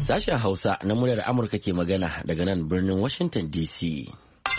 Sashen Hausa na muryar Amurka ke magana daga nan birnin Washington DC.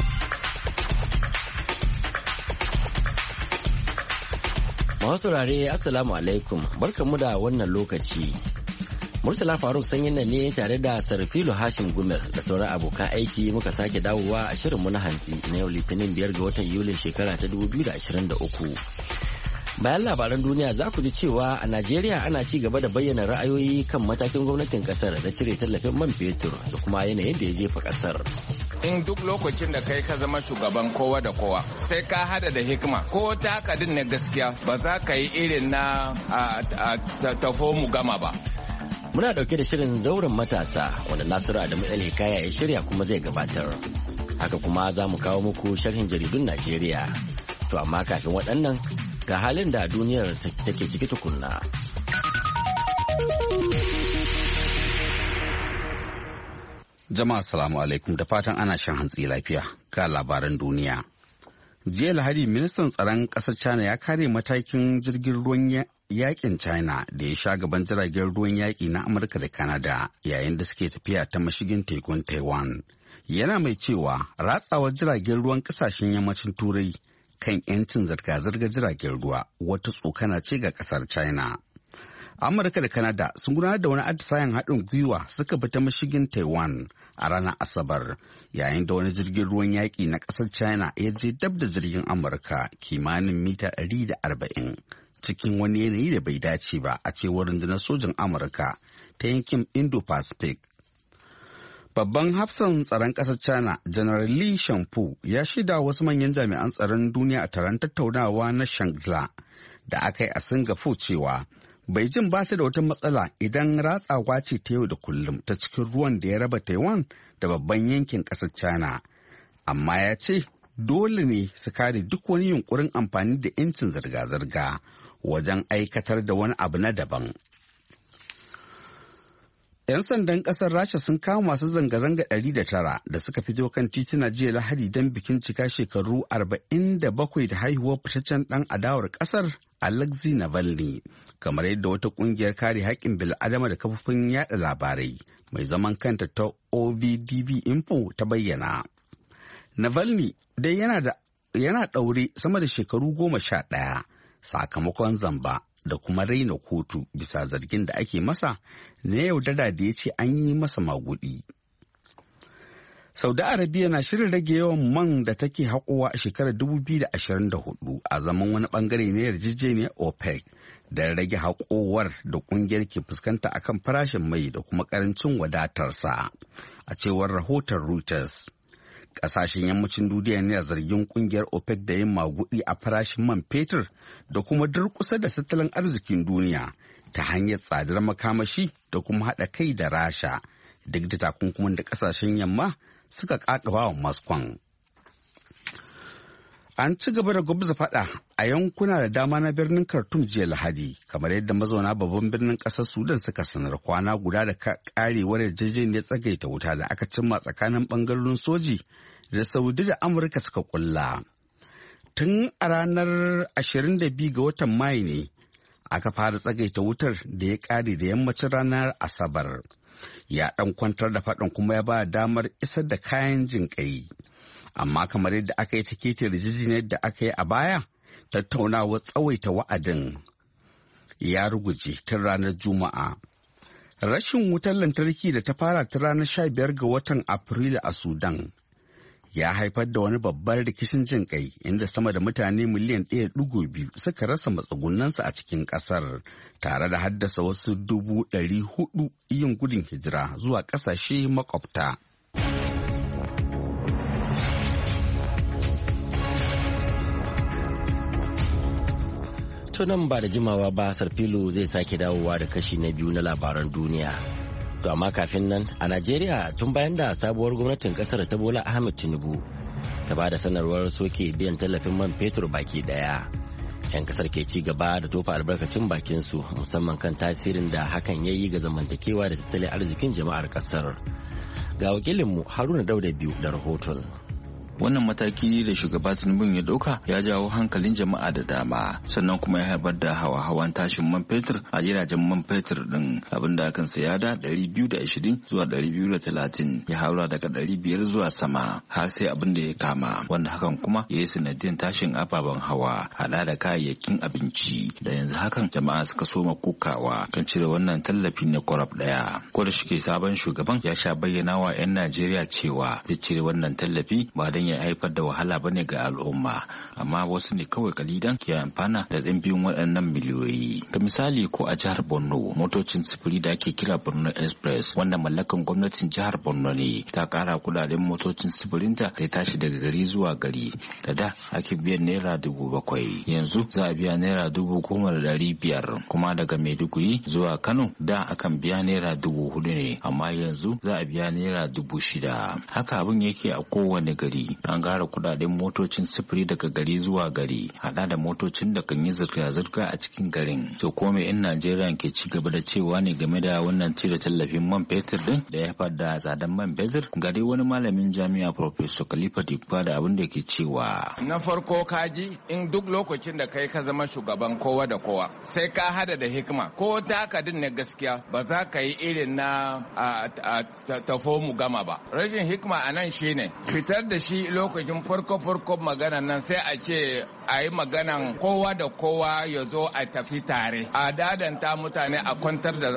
Masu saurare Assalamu alaikum, barkanmu da wannan lokaci. Murtala Faruk sanyin nan ne tare da Sarfilu Hashim Gumel da sauran abokan aiki muka sake dawowa a shirinmu na hantsi na yau Litinin 5 ga watan Yulin shekara ta 2023. Bayan labaran duniya za ku ji cewa a Najeriya ana ci gaba da bayyana ra'ayoyi kan matakin gwamnatin kasar da cire tallafin man fetur da kuma yanayin da ya jefa kasar. In duk lokacin da kai ka zama shugaban kowa da kowa sai ka hada da hikima ko ta kadin na gaskiya ba za ka yi irin na tafo mu gama ba. Muna dauke da shirin zauren matasa wanda Nasiru Adamu El Hikaya ya shirya kuma zai gabatar. Haka kuma za mu kawo muku sharhin jaridun Najeriya. To amma kafin waɗannan ga halin da duniyar take ciki tukunna. Jama'a salamu alaikum da fatan ana shan hantsi lafiya ga labaran duniya. Jiya Lahadi ministan tsaron ƙasar China ya kare matakin jirgin ruwan yakin China da ya sha gaban jiragen ruwan yaƙi na Amurka da Canada yayin da suke tafiya ta mashigin tekun Taiwan. Yana mai cewa ratsawar jiragen ruwan ƙasashen yammacin Turai kan 'yancin zirga-zirgar jiragen ruwa wata tsokana ce ga kasar China. Amurka da Canada sun gudanar da wani atisayen haɗin gwiwa suka bi ta mashigin Taiwan a ranar Asabar yayin da wani jirgin ruwan yaƙi na ƙasar China ya je dab da jirgin Amurka kimanin mita 140 cikin wani yanayi da bai dace ba a cewar rundunar sojin Amurka ta yankin Indo-Pacific. Babban hafsan tsaron ƙasar China, General Li Shangfu, ya shaida wasu manyan jami'an tsaron duniya a taron tattaunawa na Shangri-La da aka yi a Singapore cewa Beijing ba ta da wata matsala idan ratsawa ce ta yau da kullum ta cikin ruwan da ya raba Taiwan da babban yankin ƙasar China. Amma ya ce dole ne su kare duk wani yunkurin amfani da 'yancin zirga-zirga wajen aikatar da wani abu na daban. 'Yan sandan ƙasar Rasha sun kama masu zanga-zanga 109 da suka fito kan tituna jiya Lahadi don bikin cika shekaru 47 da haihuwar fitaccen ɗan adawar ƙasar Alexei Navalny, kamar yadda wata ƙungiyar kare haƙƙin bil'adama da kafofin yaɗa labarai mai zaman kanta ta OVDB Info ta bayyana. Navalny dai yana ɗaure sama da shekaru 11 sakamakon zamba da kuma raina kotu bisa zargin da ake masa na yaudara da ya ce an yi masa magudi. Saudi Arabia na shirin rage yawan man da take haƙowa a shekarar 2024 a zaman wani bangare na yarjejeniyar OPEC da rage haƙowar da ƙungiyar ke fuskanta akan farashin mai da kuma ƙarancin wadatarsa, a cewar rahoton Reuters. Ƙasashen yammacin duniya ne a zargin ƙungiyar OPEC da yin magudi a farashin man fetur da kuma durƙusa da tattalin arzikin duniya ta hanyar tsadar makamashi da kuma haɗa kai da Rasha duk da takunkumin da ƙasashen yamma suka ƙaƙaba wa Moscow. An ci gaba da gwabza faɗa a yankuna da dama na birnin Khartoum jiya Lahadi, kamar yadda mazauna babban birnin ƙasar Sudan suka sanar kwana guda da ƙarewar yarjejeniyar tsagaita wuta da aka cimma tsakanin ɓangarorin soji da Saudi da Amurka suka ƙulla. Tun a ranar 22 ga watan Mayu ne aka fara tsagaita wutar da ya ƙare da yammacin ranar Asabar. Ya ɗan kwantar da faɗin kuma ya ba damar isar da kayan jinƙai. Amma kamar yadda aka yi ta keta yarjejeniyar da aka yi a baya, tattaunawa tsawaita wa'adin ya ruguje tun ranar Juma'a. Rashin wutar lantarki da ta fara ta ranar 15 ga watan Afrilu a Sudan ya haifar da wani babban rikicin jin kai inda sama da mutane miliyan 1.2 suka rasa matsugunansu a cikin kasar tare da haddasa wasu 400,000 yin gudun hijira zuwa kasashe makwabta. Nan ba da jimawa ba Sarfilu zai sake dawowa da kashi na biyu na labaran duniya. To amma kafin nan a Najeriya tun bayan da sabuwar gwamnatin kasar ta Bola Ahmed Tinubu ta ba da sanarwar soke biyan tallafin man fetur baki daya. 'Yan kasar ke ci gaba da tofa albarkacin bakin su musamman kan tasirin da hakan ya yi ga zamantakewa da tattalin arzikin jama'ar kasar. Ga wakilinmu Haruna Dauda biyu da rahoton. Wannan mataki da shugaba Tinubu ya dauka ya jawo hankalin jama'a da dama, sannan kuma ya haifar da hawa-hawan tashin man fetur a jiragen man fetur din, abinda akan saya da 220 zuwa 230 ya haura daga 500 zuwa sama har sai abin da ya kama, wanda hakan kuma ya yi sanadin tashin ababen hawa hada da kayayyakin abinci da yanzu hakan jama'a suka soma kokawa kan cire wannan tallafi na kwarab daya. Ko da shike sabon shugaban ya sha bayyana wa 'yan Najeriya cewa zai cire wannan tallafi ba don ya haifar da wahala bane ga al'umma, amma wasu ne kawai kalidan ke amfana da ɗimbin waɗannan miliyoyi. Da misali ko a jihar Borno, motocin sufuri da ake kira Borno Express wanda mallakan gwamnatin jihar Borno ne ta kara kudaden motocin sufurinta da ya tashi daga gari zuwa gari. Da ake biyan naira 7,000 yanzu za a biya naira 10,500, kuma daga Maiduguri zuwa Kano da akan biya naira 4,000 ne, amma yanzu za a biya naira 6,000. Haka abin yake a kowane gari. An gara kudaden motocin sufuri daga gari zuwa gari hada da motocin da kan yi zirga-zirga a cikin garin. To ko me 'yan Najeriya ke ci gaba da cewa ne game da wannan cire tallafin man fetur din da ya haifar da tsadan man fetur? Ga dai wani malamin jami'a Professor Khalifa Dikwa da abin da ke cewa. Na farko kaji in duk lokacin da kai ka zama shugaban kowa da kowa sai ka hada da hikima, ko taka din ne gaskiya ba za ka yi irin na tafo mu gama ba. Rashin hikima a nan shine fitar da shi lokacin farko magana nan sai a ce a yi maganan kowa da kowa ya zo a tafi tare, a dadanta mutane, a kwantar da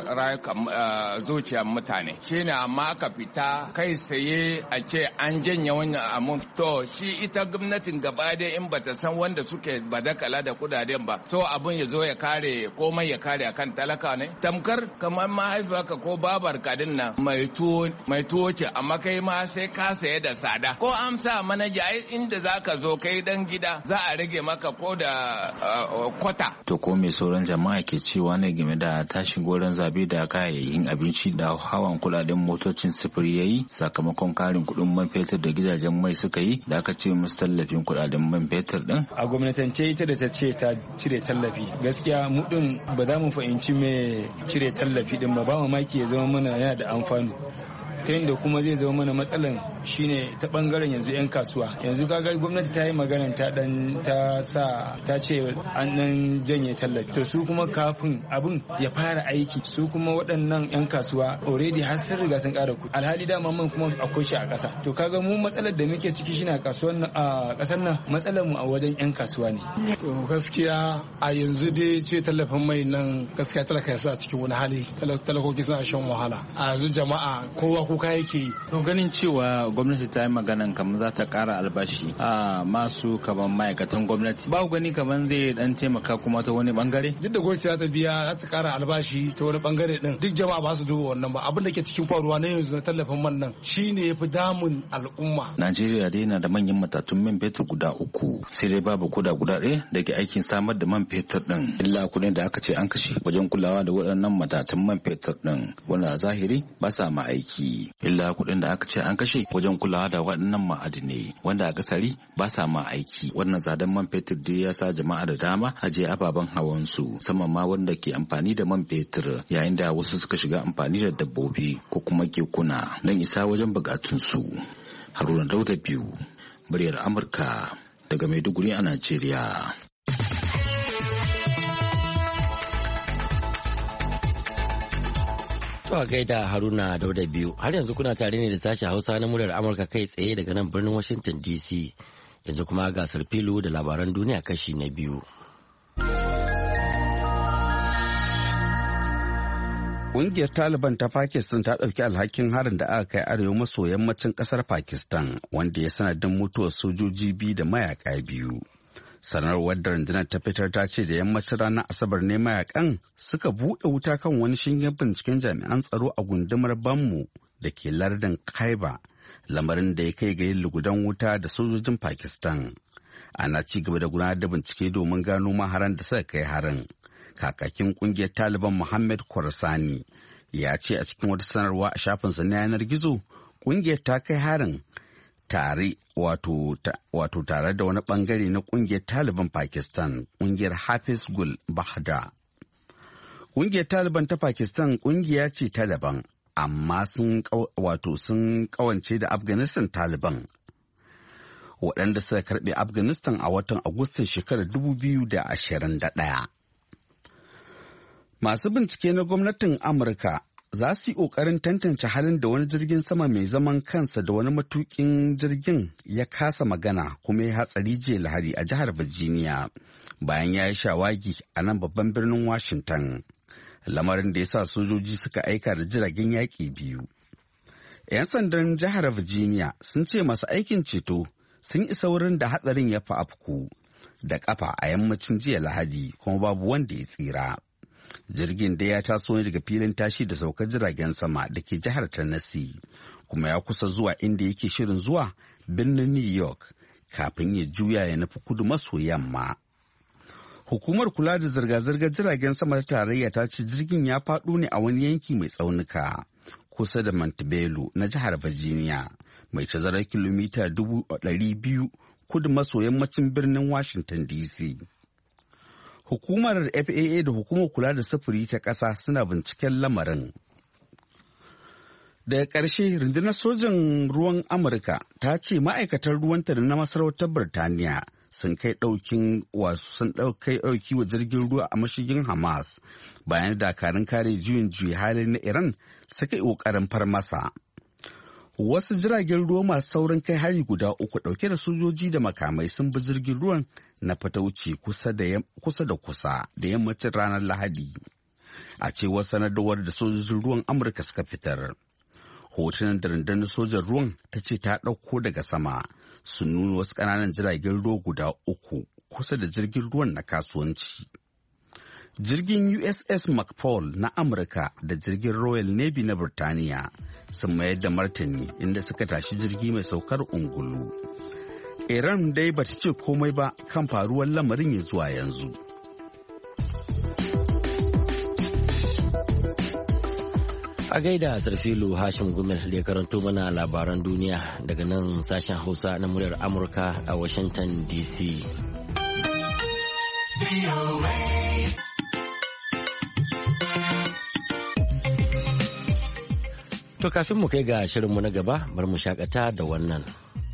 zuciyar mutane shine, amma aka fita kai saye a ce an janye wannan amun. To shi ita gwamnatin gaba da in bata san wanda suke badakala da kudaden ba, so abun ya zo ya kare komai ya kare akan talaka ne. Tamkar kamar mahaifarka ko babar kadin nan mai tuwo ce, amma kai ma sai ka saye da tsada. Ko amsa manaja ai inda zaka zo kai dan gida za a rage maka ko da kwata. To ko mai sauran jama'a ke cewa ne game da tashin goron zabe da kayayyakin abinci da hawan kudaden motocin sufuri yayi sakamakon karin kudin man fetur da gidajen mai suka yi da aka ce musu tallafin kudaden man fetur din? A gwamnatance ita da ta ce ta cire tallafi, gaskiya mu din ba za mu fahimci me cire tallafi din ba mamaki ya zama mana yana da amfani. Ta yadda kuma zai zama mana matsalan shine ta bangaren yanzu 'yan kasuwa. Yanzu kaga gwamnati ta yi magana ta ce an nan janye tallafi, to su kuma kafin abin ya fara aiki su kuma waɗannan 'yan kasuwa already har sun riga sun ƙara kuɗi, alhali dama man kuma akwai shi a ƙasa. To kaga mu matsalar da muke ciki shine a ƙasar nan matsalar mu a wajen 'yan kasuwa ne. To gaskiya a yanzu dai ce tallafin mai nan gaskiya talaka ya sa cikin wani hali, talakoki suna shan wahala a yanzu, jama'a kowa kuka yake yi. To ganin cewa gwamnati ta yi maganan kamar za ta kara albashi a masu kamar ma'aikatan gwamnati, ba gani kamar zai dan taimaka kuma ta wani bangare? Duk da gwamnati za ta biya, za ta kara albashi ta wani bangare din, duk jama'a ba su duba wannan ba. Abin da ke cikin faruwa na yanzu na tallafin man nan shine yafi damun al'umma. Najeriya dai na da manyan matatun man fetur guda 3, sai dai babu guda ɗaya da ke aikin samar da man fetur din, illa kuɗin da aka ce an kashe wajen kulawa da waɗannan matatun man fetur din, wanda a zahiri ba sa ma aiki. Illa kuɗin da aka ce an kashe wajen kulawa da waɗannan ma'adinai, wanda a kasari ba sa ma aiki. Wannan tsadan man fetur dai ya sa jama'a da dama aje ababen hawan su, musamman ma wanda ke amfani da man fetur, yayin da wasu suka shiga amfani da dabbobi ko kuma kekuna don isa wajen bukatun su. Haruna Dauda biyu, muryar Amurka daga Maiduguri a Najeriya. To a gaida Haruna Dauda biyu, har yanzu kuna tare ne da sashen Hausa na muryar Amurka kai tsaye daga nan birnin Washington DC. Yanzu kuma gasar filu da labaran duniya kashi na biyu. Ƙungiyar Taliban ta Pakistan ta ɗauki alhakin harin da aka kai arewa maso yammacin ƙasar Pakistan, wanda ya sanadin mutuwar sojoji 2 da mayaka 2. Sanarwar da rundunar ta fitar ta ce da yammacin ranar Asabar ne mayakan suka buɗe wuta kan wani shingen binciken jami'an tsaro a gundumar Bammu da ke lardin Khyber, lamarin da ya kai ga yin lugudan wuta da sojojin Pakistan. Ana ci gaba da gudanar da bincike domin gano maharan da suka kai harin. Kakakin kungiyar Taliban Muhammad Khorsani ya ce a cikin wata sanarwa a shafinsa na yanar gizo, kungiyar ta kai harin tare tare da wani bangare na kungiyar Taliban Pakistan, kungiyar Hafiz Gul Bahda. Kungiyar Taliban ta Pakistan kungiya ce ta daban, amma sun kawance da Afghanistan Taliban. waɗanda suka karɓe Afghanistan a watan Agustan shekarar 2021. Masu bincike na gwamnatin Amurka za su yi ƙoƙarin tantance halin da wani jirgin sama mai zaman kansa da wani matuƙin jirgin ya kasa magana kuma ya hatsari jiya Lahadi a jihar Virginia bayan ya yi shawagi a nan babban birnin Washington. Lamarin da ya sa sojoji suka aika da jiragen yaƙi biyu. 'Yan sandan jihar Virginia sun ce masu aikin ceto sun isa wurin da hatsarin ya fi afku da kafa a yammacin jiya Lahadi kuma babu wanda ya tsira. Jirgin da ya taso ne daga filin tashi da saukar jiragen sama da ke jihar Tennessee kuma ya kusa zuwa inda yake shirin zuwa birnin New York kafin ya juya ya nufi kudu maso yamma. Hukumar kula da zirga-zirgar jiragen sama ta tarayya ta ce jirgin ya faɗo ne a wani yanki mai tsaunuka kusa da Montebello na jihar Virginia mai tazarar kilomita 200 kudu maso yammacin birnin Washington DC. Hukumar FAA da hukumar kula da sufuri ta ƙasa suna binciken lamarin. Daga ƙarshe, rundunar sojan ruwan Amurka ta ce ma'aikatan ruwanta da na masarautar Birtaniya sun kai ɗauki wa jirgin ruwa a mashigin Hamas bayan dakarun kare juyin juya halin na Iran suka yi ƙoƙarin farmasa. Wasu jiragen ruwa masu saurin kai hari guda uku ɗauke da sojoji da makamai sun bi jirgin ruwan na fatauci kusa da yammacin ranar Lahadi. A cewar sanarwar da sojojin ruwan Amurka suka fitar. Hotunan da rundunar sojan ruwan ta ce ta ɗauko daga sama sun nuna wasu ƙananan jiragen ruwa guda uku kusa da jirgin ruwan na kasuwanci. Jirgin USS McPaul na Amurka da jirgin Royal Navy na Birtaniya sun mayar da martani inda suka tashi jirgi mai saukar ungulu. Iran dai ba ta ce komai ba kan faruwar lamarin ya zuwa yanzu. A gaida Sarfilu Hashim Gumel da ya karanto mana labaran duniya daga nan sashen Hausa na muryar Amurka a Washington DC. To kafin mu kai ga shirinmu na gaba, bar mu shakata da wannan.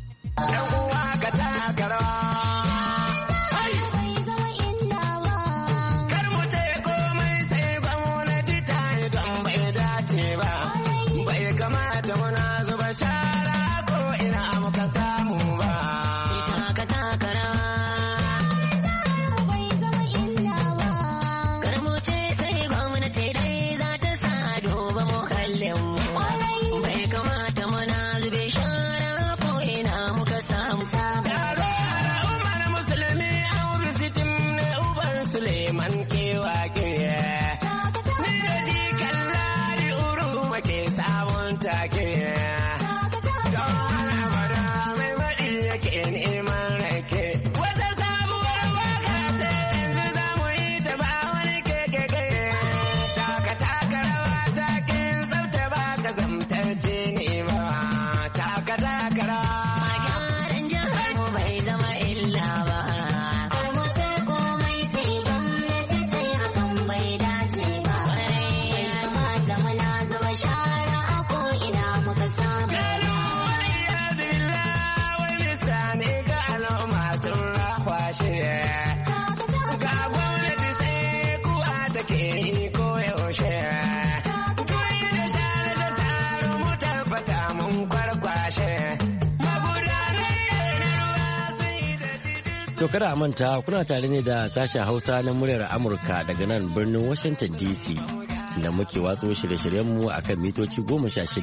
To kada a manta kuna tare ne da sashen Hausa na muryar Amurka daga nan birnin Washington DC da muke watso shirye-shiryenmu a kan mitoci 16,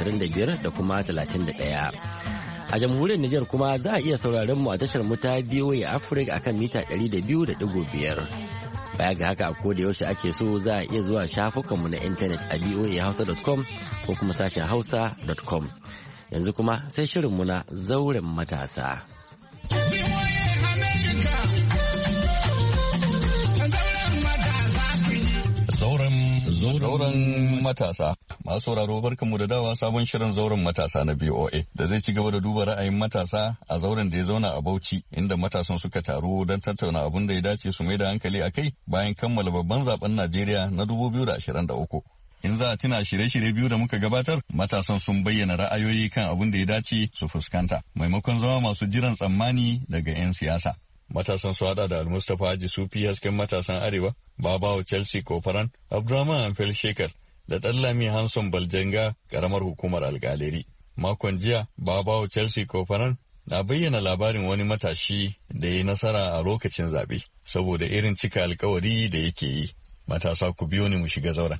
25 da kuma 31. A jamhuriyar Nijar kuma za a iya sauraron mu a tashar mu ta VOA Africa a kan mita 200.5. Baya ga haka a koda yaushe ake so za a iya zuwa shafukanmu na intanet a voahausa.com ko kuma sashen hausa.com. Yanzu kuma sai shirinmu na zauren matasa. Zauren matasa. Masu sauraro barkanmu da dawa sabon shirin zauren matasa na BOA da zai ci gaba da duba ra'ayin matasa a zauren da ya zauna a Bauchi inda matasan suka taru don tattauna abin da ya dace su mai da hankali a kai bayan kammala babban zaben Najeriya na 2023. In za a tuna shirye-shirye biyu da muka gabatar, matasan sun bayyana ra'ayoyi kan abin da ya dace su fuskanta, maimakon zama masu jiran tsammani daga 'yan siyasa. Matasan su hada da Almustapha Haji Sufi hasken matasan Arewa, Babawo Chelsea Kofaran, Abdurrahman Amfel Shekar da Ɗanlami Hanson Baljanga karamar hukumar Alƙaleri. Makon jiya, Babawo Chelsea Kofaran na bayyana labarin wani matashi da ya yi nasara a lokacin zaɓe saboda irin cika alkawari da yake yi. Matasa ku biyo ni mu shiga zauren.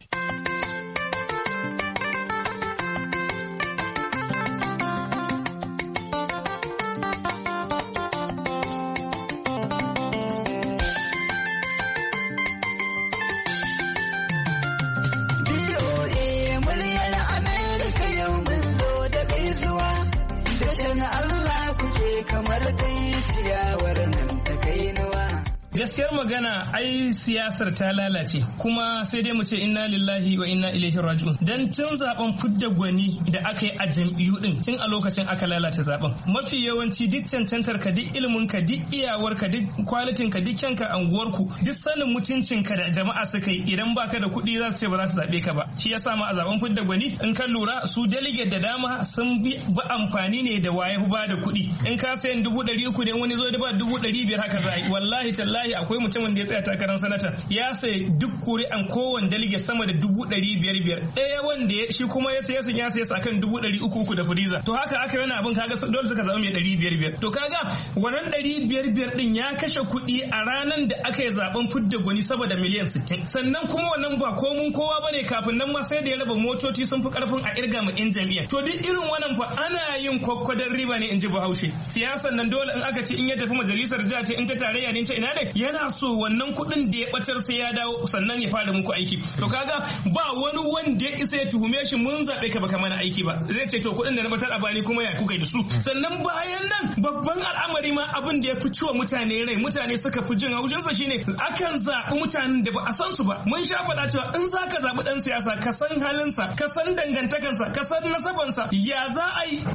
Gaskiyar magana ai siyasar ta lalace kuma sai dai mu ce inna lillahi wa inna ilaihi raji'un dan tun zaben fidda gwani da aka yi a jam'iyyu din tun a lokacin aka lalata zaben mafi yawanci duk cancantar ka duk ilimin ka duk iyawar ka duk kwalitin ka duk kyanka anguwar ku duk sanin mutuncin ka da jama'a suka yi idan baka da kuɗi za su ce ba za su zabe ka ba shi yasa ma a zaben fidda gwani in ka lura su delegate da dama sun bi amfani ne da waye ba da kuɗi in ka sayan 300 ne wani zo da ba 500 haka za yi wallahi tallahi akwai mutumin da ya tsaya takarar sanata ya sai duk kuri'an kowane dalige sama da 500,000 ɗaya wanda shi kuma ya saya su akan 300,000 da firiza to haka aka yana abin kaga dole suka zama mai 500,000 to kaga wannan 500,000 din ya kashe kuɗi a ranar da aka yi zaben fidda gwani saboda miliyan 60 sannan kuma wannan ba komun kowa bane kafin nan ma sai da ya raba motoci sun fi karfin a irga mu in jami'a to duk irin wannan fa ana yin kwakwadon riba ne in ji Bahaushe siyasan nan dole in aka ce in ya tafi majalisar jiha ce in ta tarayya ne ta ina ne yana so wannan kuɗin da ya bacar sai ya dawo sannan ya fara muku aiki to kaga ba wani wanda ya isa ya tuhume shi mun zabe ka baka mana aiki ba zai ce to kuɗin da na batar a bani kuma ya kuka da su sannan bayan nan babban al'amari ma abin da ya fi ciwa mutane rai mutane suka fi jin haushinsa shine akan zaɓi mutanen da ba a san su ba mun sha faɗa cewa in za ka zaɓi ɗan siyasa ka san halinsa ka san dangantakansa ka san nasabansa ya za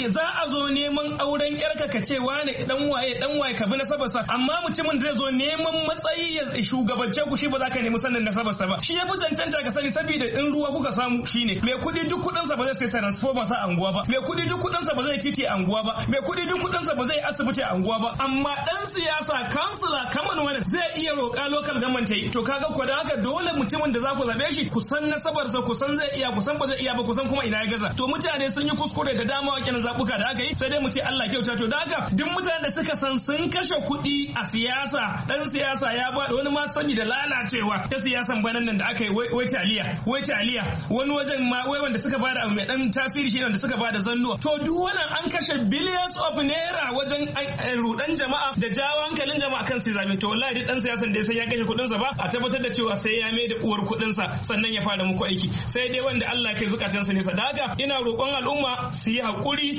a zo neman auren yarka ka ce wane dan waye ka bi nasabarsa amma mutumin zai zo neman matsayi ya shugabance ku shi ba za ka nemi sanin nasabarsa ba shi ya fi cancanta ka sani saboda in ruwa kuka samu shine mai kuɗi duk kuɗinsa ba zai sai transformer sa anguwa ba mai kuɗi duk kuɗinsa ba zai titi anguwa ba mai kuɗi duk kuɗinsa ba zai asibiti anguwa ba amma dan siyasa kansila kaman wani zai iya roƙa local government yi to kaga ko da haka dole mutumin da za ku zabe shi ku san nasabarsa ku san zai iya ku san ba zai iya ba ku san kuma ina ya gaza to mutane sun yi kuskure da dama a kenan zabuka da aka yi sai dai mu ce Allah kyauta to da haka duk mutanen da suka san sun kashe kuɗi a siyasa dan siyasa ya ba wani ma sani da lalacewa ta siyasan banan nan da aka yi wai taliya wani wajen ma wai wanda suka bada abu mai dan tasiri shi wanda suka bada zannuwa to duk wannan an kashe billions of naira wajen rudan jama'a da jawo hankalin jama'a kan su zabe to wallahi dan siyasan da sai ya kashe kudin sa ba a tabbatar da cewa sai ya mai da uwar kudin sa sannan ya fara muku aiki sai dai wanda Allah ke zukatan sa ne sadaka ina roƙon al'umma su yi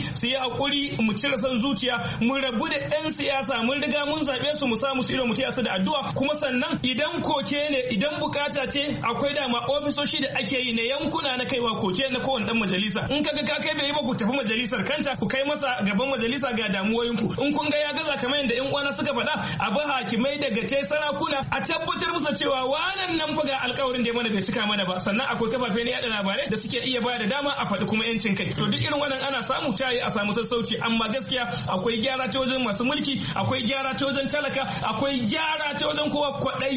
hakuri mu cire son zuciya mu rabu da yan siyasa mun riga mun zabe su mu samu su ido mu tiya su da addu'a kuma sannan idan koke ne idan bukata ce akwai dama ofisoshi da ake yi na yankuna na kaiwa koke na kowane dan majalisa in kaga ka kai bai ba ku tafi majalisar kanta ku kai masa gaban majalisa ga damuwoyinku in kun ga ya gaza kamar yadda yan uwana suka faɗa a ba hakimai daga tai sarakuna a tabbatar musu cewa wannan nan fa ga alƙawarin da ya mana bai cika mana ba sannan akwai kafafe na yada labarai da suke iya ba da dama a faɗi kuma yancin kai to duk irin wannan ana samu tayi a samu sassauci amma gaskiya akwai gyara ta wajen masu mulki akwai gyara ta wajen talaka akwai gyara ta wajen kowa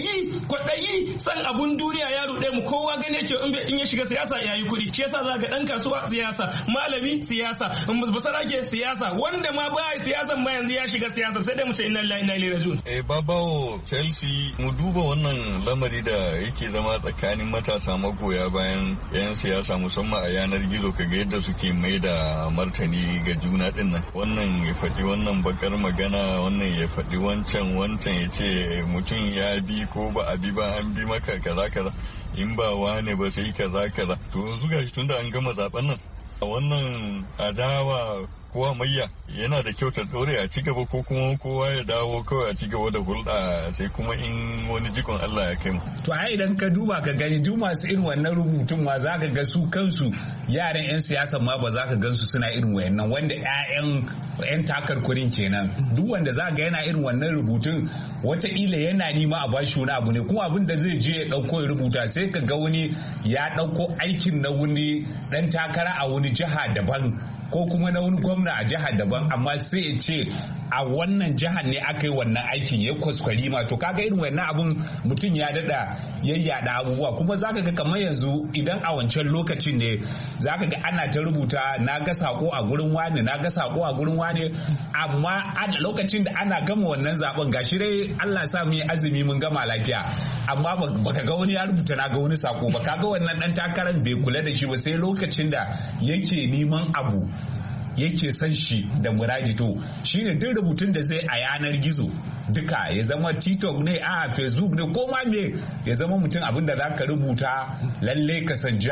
kwaɗayi san abun duniya ya ruɗe mu kowa gane yake in ya shiga siyasa ya yi kuɗi shi yasa za ga ɗan kasuwa siyasa malami siyasa basarake siyasa wanda ma ba siyasan ma yanzu ya shiga siyasa sai dai mu ce inna lillahi inna ilaihi raji'un Babawo Chelsea mu duba wannan lamari da yake zama tsakanin matasa magoya bayan yan siyasa musamman a yanar gizo kaga yadda suke mai da martani ga juna din nan wannan ya faɗi wannan bakar magana wannan ya faɗi wancan ya ce mutum ya bi ko ba a bi ba an bi maka kaza in ba wane ba sai kaza to yanzu gashi tunda an gama zaben nan wannan adawa ko hamayya yana da kyau ta dore a cigaba ko kuma kowa ya dawo kawai a cigaba da hulɗa sai kuma in wani jikon Allah ya kai mu. To ai idan ka duba ka gani duk masu irin wannan rubutun ma za ka ga su kansu yaran 'yan siyasa ma ba za ka gan su suna irin wayannan wanda 'yan takarkurin kenan duk wanda za ga yana irin wannan rubutun wataƙila yana nima a bashi wani abu ne kuma abin da zai je ya ɗauko ya rubuta sai ka ga wani ya ɗauko aikin na wani ɗan takara a wani jiha daban ko kuma na wani gwamna a jihar daban amma sai ya ce a wannan jihar ne aka yi wannan aikin ya kwaskwari ma to kaga irin wannan abun mutum ya dada yayyada abubuwa kuma zaka ga kamar yanzu idan a wancan lokacin ne zaka ga ana ta rubuta na ga sako a gurin wani na ga sako a gurin wani amma a lokacin da ana gama wannan zaben gashi dai Allah sa mu yi azumi mun gama lafiya amma baka ga wani ya rubuta na ga wani sako ba kaga wannan dan takarar bai kula da shi ba sai lokacin da yake neman abu yake san shi da muradi to shine duk rubutun da zai a yanar gizo duka ya zama TikTok ne a Facebook ne ko ma me ya zama mutum abin da zaka rubuta lalle ka san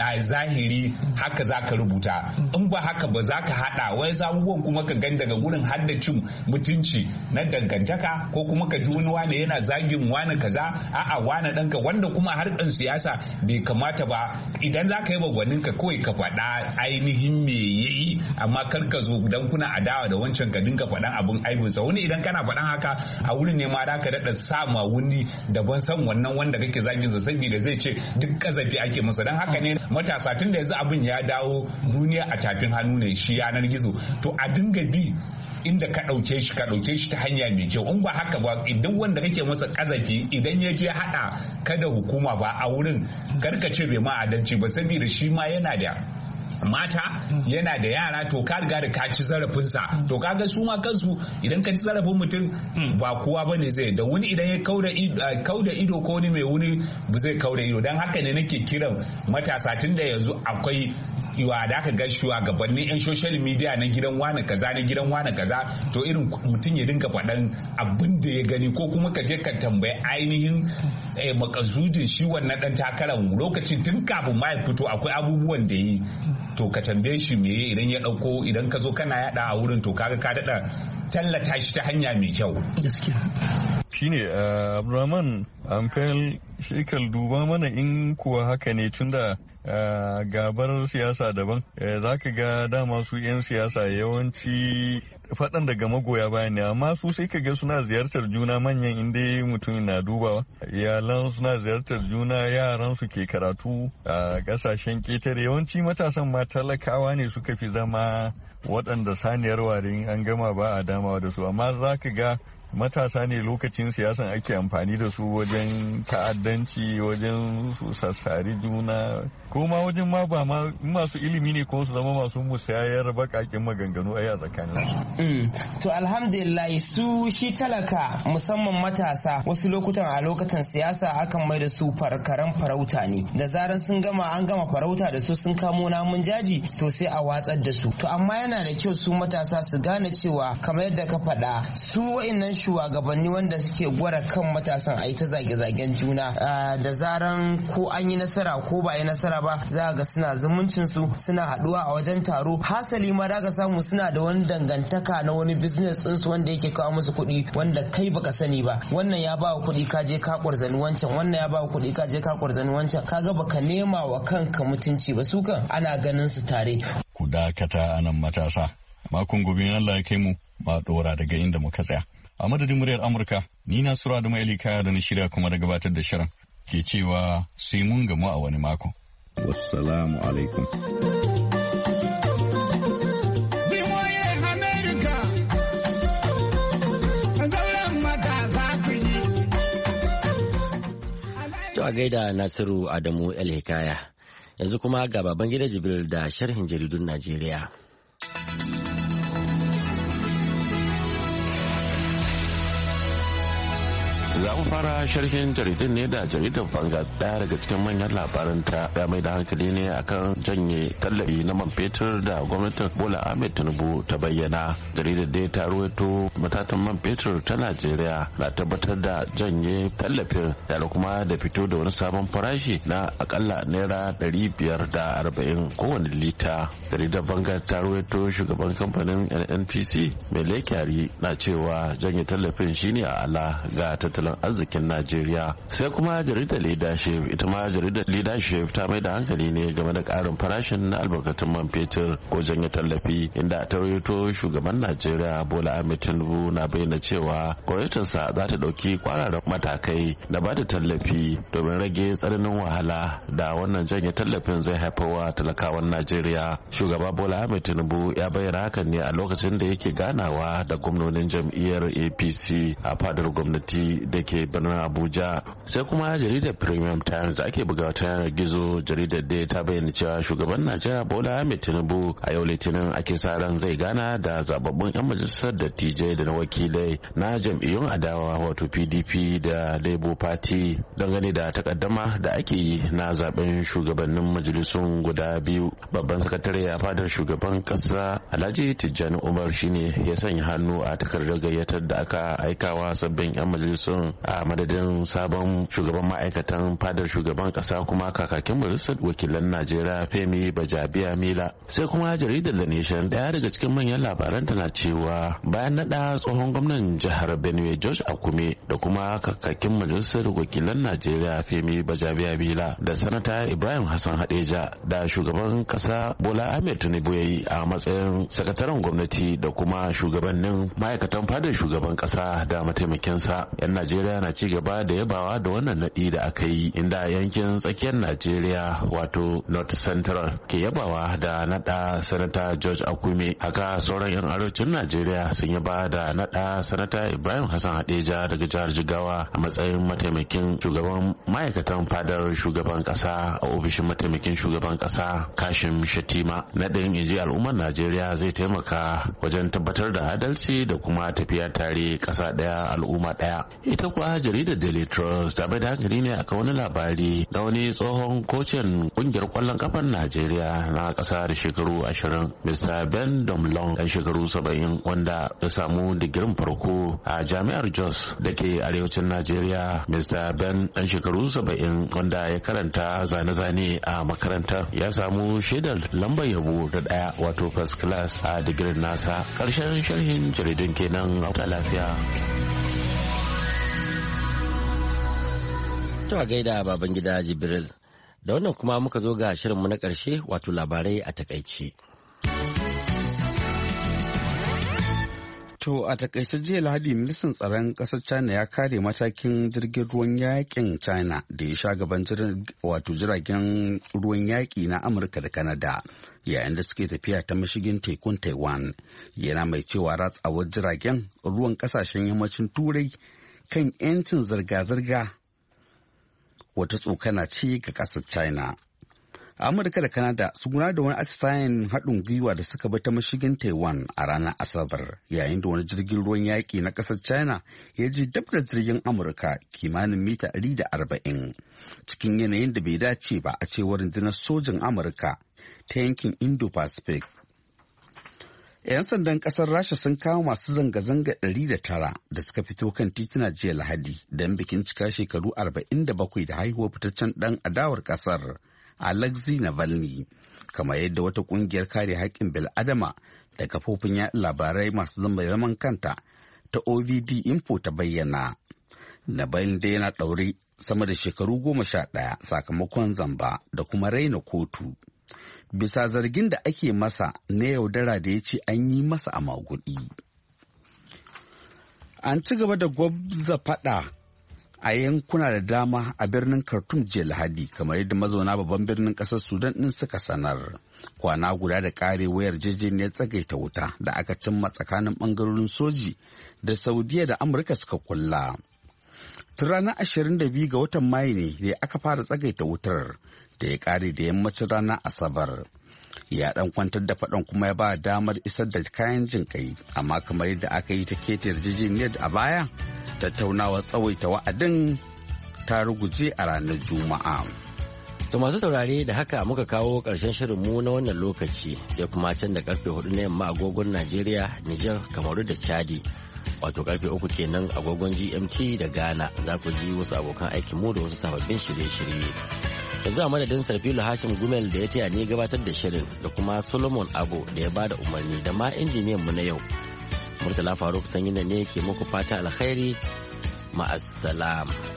zahiri haka zaka rubuta in ba haka ba zaka hada wai abubuwan kuma ka gani daga gurin haddacin mutunci na dangantaka ko kuma ka ji wani wani yana zagin wani kaza a'a wani danka wanda kuma harkan siyasa bai kamata ba idan zaka yi bagwanin ka kawai ka faɗa ainihin me yayi amma kar ka zo dan kuna adawa da wancan ka dinga faɗan abin aibinsa wani idan kana faɗan haka a wurin ne ma da ka daɗa sama wuni daban san wannan wanda kake zagin sa saboda zai ce duk kazafi ake masa dan haka ne matasa tun da yanzu abin ya dawo duniya a tafin hannu ne shi yanar gizo to a dinga bi inda ka ɗauke shi ta hanya mai kyau in ba haka ba idan wanda kake masa kazafi idan ya je haɗa kada hukuma ba a wurin karka ce bai ma adalci ba saboda shi ma yana da mata yana da yara to ka riga da ka ci zarafinsa to kaga su ma kansu idan ka ci zarafin mutum ba kowa bane zai da wani idan ya kauda ido ko wani mai wuni zai kauda ido dan haka ne nake kiran matasa tun da yanzu akwai yiwa da aka ga shugabannin yan social media na gidan wani kaza na gidan wani kaza to irin mutum ya dinga faɗan abin da ya gani ko kuma ka je ka tambayi ainihin makasudin shi wannan dan takarar lokacin tun kafin ma ya fito akwai abubuwan da yi to ka tambaye shi me idan ya dauko idan ka zo kana yada a wurin to kaga ka dada tallata shi ta hanya mai kyau shine Abdulrahman Amfel shekal duba mana in kuwa haka ne tunda gabar siyasa daban za ka ga dama su 'yan siyasa yawanci faɗan daga magoya bayan ne amma su sai ka ga suna ziyartar juna manyan inda mutum na dubawa iyalan suna ziyartar juna yaran su ke karatu a ƙasashen ƙetare yawanci matasan ma talakawa ne suka fi zama waɗanda saniyar warin an gama ba a damawa da su amma za ka ga matasa ne lokacin siyasan ake amfani da su wajen ta'addanci wajen su sassari juna ko ma wajen ma ba ma masu ilimi ne ko su zama masu musayar bakakin maganganu a tsakanin to alhamdulillah su shi talaka musamman matasa wasu lokutan a lokacin siyasa akan mai da su farkaran farauta ne da zarar sun gama an gama farauta da su sun kamo namun jaji to sai a watsar da su to amma yana da kyau su matasa su gane cewa kamar yadda ka faɗa su wa'innan shugabanni wanda suke gwara kan matasan a yi ta zage-zagen juna da zaran ko an yi nasara ko ba yi nasara ba za ga suna zumuncin su suna haduwa a wajen taro hasali ma da ga samu suna da wani dangantaka na wani business din su wanda yake kawo musu kuɗi wanda kai baka sani ba wannan ya ba kuɗi ka je ka kurzani wancan wannan ya ba kuɗi ka je ka kurzani wancan kaga baka nema wa kanka mutunci ba su kan ana ganin su tare ku dakata anan matasa makon gobe Allah ya kai mu ma dora daga inda muka tsaya a madadin muryar Amurka ni na Sura da Maili Kaya da na shirya kuma da gabatar da shirin ke cewa sai mun gamu a wani mako. Wassalamu alaikum. To a gaida Nasiru Adamu El Hikaya yanzu kuma ga baban gida Jibril da sharhin jaridun Najeriya. Za mu fara sharhin jaridun ne da jaridar Vanguard, daya daga cikin manyan labaran ta ya mai da hankali ne akan janye tallafi na man fetur da gwamnatin Bola Ahmed Tinubu ta bayyana. Jaridar dai ta ruwaito matatan man fetur ta Najeriya na tabbatar da janye tallafin da kuma da fito da wani sabon farashi na akalla naira 540 kowane lita. Jaridar Vanguard ta ruwaito shugaban kamfanin NNPC mai Kyari na cewa janye tallafin shine a ala ga tattalin arzikin Najeriya. Sai kuma jaridar Leadership, ita ma jaridar Leadership ta mai da hankali ne game da karin farashin na albarkatun man fetur ko janye tallafi, inda ta rawaito shugaban Najeriya Bola Ahmed Tinubu na bayyana cewa gwamnatinsa za ta dauki kwararan matakai da ba da tallafi domin rage tsananin wahala da wannan janye tallafin zai haifarwa talakawan Najeriya. Shugaba Bola Ahmed Tinubu ya bayyana hakan ne a lokacin da yake ganawa da gwamnonin jam'iyyar APC a fadar gwamnati da ke birnin Abuja. Sai kuma jaridar Premium Times da ake bugawa ta yanar gizo, jaridar da ta bayyana cewa shugaban Najeriya Bola Ahmed Tinubu a yau Litinin ake sa ran zai gana da zababbun 'yan majalisar dattijai da na wakilai na jam'iyyun adawa wato PDP da Labour Party dangane da takaddama da ake yi na zaben shugabannin majalisun guda biyu. Babban sakatare a fadar shugaban kasa Alhaji Tijjani Umar shine ya sanya hannu a takardar gayyatar da aka aikawa sabbin 'yan majalisun a madadin sabon shugaban ma'aikatan fadar shugaban kasa kuma kakakin majalisar wakilan Najeriya Femi Bajabiya Mila. Sai kuma jaridar The Nation, daya daga cikin manyan labaran tana cewa bayan nada tsohon gwamnan jihar Benue George Akume da kuma kakakin majalisar wakilan Najeriya Femi Bajabiya Mila da sanata Ibrahim Hassan Hadeja da shugaban kasa Bola Ahmed Tinubu yayi a matsayin sakataren gwamnati da kuma shugabannin ma'aikatan fadar shugaban kasa da mataimakinsa. 'Yan Najeriya na ci gaba da yabawa da wannan nadi da aka yi, inda yankin tsakiyar Najeriya wato North Central ke yabawa da nada sanata George Akume. Haka sauran 'yan arewacin Najeriya sun yaba da nada sanata Ibrahim Hassan Hadeja daga jihar Jigawa a matsayin mataimakin shugaban ma'aikatan fadar shugaban kasa a ofishin mataimakin shugaban kasa Kashim Shatima. Nadin inji al'ummar Najeriya zai taimaka wajen tabbatar da adalci da kuma tafiya tare kasa daya al'umma daya. Ita kuwa jaridar Daily Trust ta bai da hankali ne akan wani labari da wani tsohon kocin kungiyar kwallon kafar Najeriya na kasa da shekaru 20 Mr. Ben Domlong dan shekaru 70 wanda ya samu digirin farko a jami'ar Jos da ke arewacin Najeriya. Mr. Ben dan shekaru 70 wanda ya karanta zane-zane a makarantar ya samu shaidar lambar yabo da daya wato first class a digirin nasa. Karshen sharhin jaridun kenan, a lafiya. To a gaida baban gida Jibril. Da wannan kuma muka zo ga shirinmu na ƙarshe wato labarai a takaice. To a takaice jiya Lahadi ministan tsaron ƙasar China ya kare matakin jirgin ruwan yakin China da ya sha gaban jiragen ruwan yaƙi na Amurka da Canada yayin da suke tafiya ta mashigin tekun Taiwan. Yana mai cewa ratsawar jiragen ruwan ƙasashen yammacin Turai kan 'yancin zirga-zirga wata tsokana ce ga ƙasar China. Amurka da Canada sun gudanar da wani atisayen haɗin gwiwa da suka bi ta mashigin Taiwan a ranar Asabar, yayin da wani jirgin ruwan yaƙi na ƙasar China ya ji dab da jirgin Amurka kimanin mita 140 cikin yanayin da bai dace ba a cewar rundunar sojin Amurka ta yankin Indo-Pacific. 'Yan sandan ƙasar Rasha sun kawo masu zanga-zanga 109 da suka fito kan tituna jiya Lahadi don bikin cika shekaru 47 da haihuwar fitaccen ɗan adawar ƙasar Alexei Navalny, kamar yadda wata kungiyar kare haƙƙin bil'adama da kafofin yaɗa labarai masu zaman kanta ta OVD Info ta bayyana. Navalny dai yana ɗaure sama da shekaru 11 sakamakon zamba da kuma raina kotu, bisa zargin da ake masa na yaudara da ya ce an yi masa a maguɗi. An ci gaba da gwabza faɗa a yankuna da dama a birnin Khartoum jiya Lahadi, kamar yadda mazauna babban birnin ƙasar Sudan ɗin suka sanar. Kwana guda da ƙare wayar yarjejeniyar tsagaita wuta da aka cimma tsakanin ɓangarorin soji da Saudiya da Amurka suka kulla. Tun ranar 22 ga watan Mayu ne da aka fara tsagaita wutar da ya ƙare da yammacin ranar Asabar. ya dan kwantar da faɗan kuma ya ba damar isar da kayan jin kai, amma kamar yadda aka yi ta keta yarjejeniyar a baya, tattaunawa tsawaita wa'adin ta ruguje a ranar Juma'a. To masu saurare da haka muka kawo ƙarshen shirinmu na wannan lokaci, sai kuma can da karfe 4 na yamma agogon Najeriya, Nijar, Kamaru da Chadi. Wato karfe 3 kenan agogon GMT da Ghana, za ku ji wasu abokan aikinmu da wasu sababbin shirye-shirye. Yanzu a madadin Sarfilu Hashim Gumel da ya taya ni gabatar da shirin da kuma Solomon Abo da ya bada umarni da ma injiniyan mu na yau. Murtala Faruk Sanyina ne ke muku fata alkhairi, ma'assalam.